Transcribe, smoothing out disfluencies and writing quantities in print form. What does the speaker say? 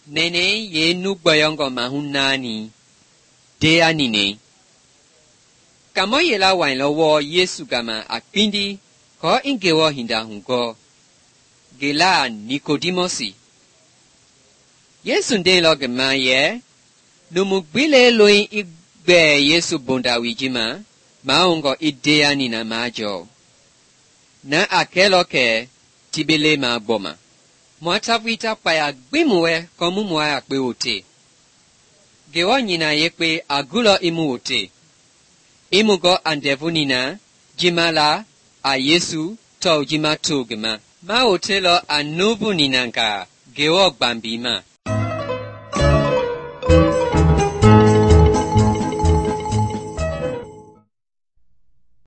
Nene ye nu bayongo mahunani. Dea nine. Kamo yela wain lo wo Yesu kama akpindi ko ingewo hinda hunko. Gela Nicodemosi. Yesu de lo gama ye. Numubile loin igbe Yesu bonda wijima. Maongo idea nina majo. Na akelo ke tibele ma boma. Mwatavita paya gbimuwe komu mwa akpe ote. Gewa nyina yekwe agulo imu ote. Imu go andevu nina, jimala, a Yesu, to jima to gema. Ma otelo anubu ninanka, gewa gbambima.